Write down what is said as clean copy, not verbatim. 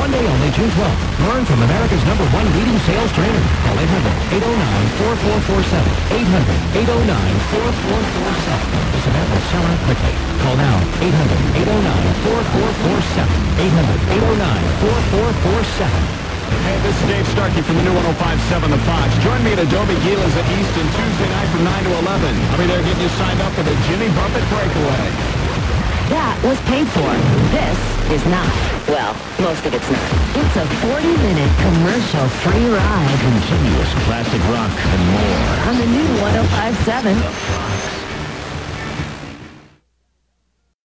One day only, June 12th. Learn from America's #1 leading sales trainer. Call 800-809-4447. 800-809-4447. This event will sell out quickly. Call now. 800-809-4447. 800-809-4447. Hey, this is Dave Starkey from the new 105.7 The Fox. Join me at Adobe Gila's at Easton Tuesday night from 9 to 11. I'll be there getting you signed up for the Jimmy Buffett Breakaway. That was paid for. This is not. Well, most of it's not. It's a 40-minute commercial-free ride. Continuous classic rock and more. On the new 105.7